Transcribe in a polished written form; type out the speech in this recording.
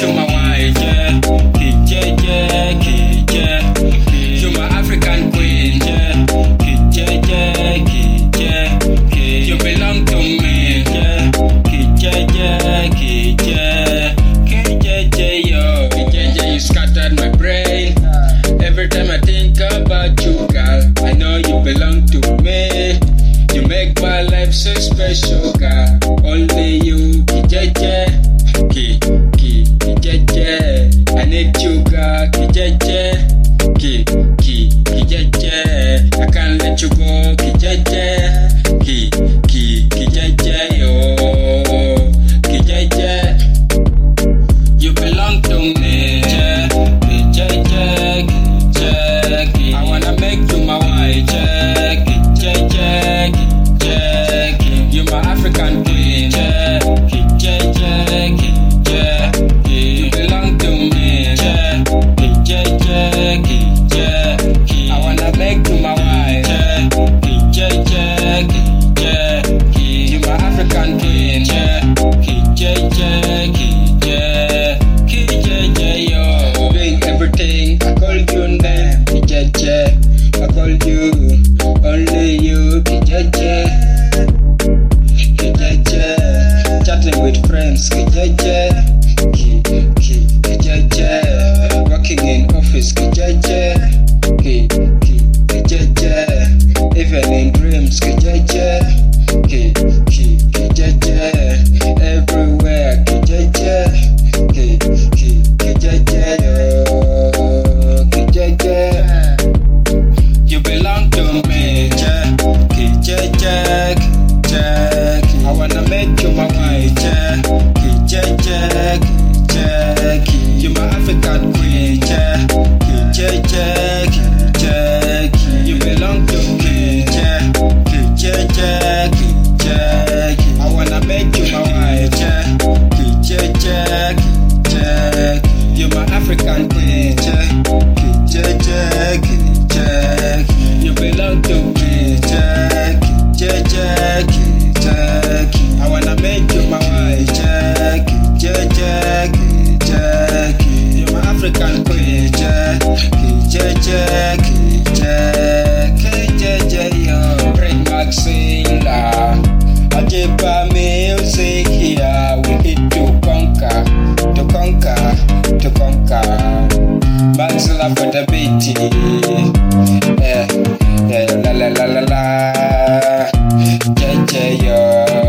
you my wife, yeah. You my African queen, yeah. You belong to me, yeah. Yo. You scattered my brain. Every time I think about you, girl, I know you belong to me. You make my life so special, girl. Only you, Kijeje. I need you, girl, Kijeje. I can't let you go, Kijeje. Yo. Kijeje. You belong to me, yeah. I wanna make you my wife, yeah. You my African queen, yeah. You belong to me, yeah. I wanna make you my wife, yeah. You my African queen, yo. Doing everything, I call you name, I call you, only you, chatting with friends, working in office, even in dreams, everywhere, you belong to me, I wanna make you my wife, you my African queen, you belong to me, I wanna make you my wife, you my African queen, you belong to me, I wanna make you my wife, you my African queen, Bring back singer, Ajiba music here. We need to conquer. Maxilla for the beat, la la la la la, yo.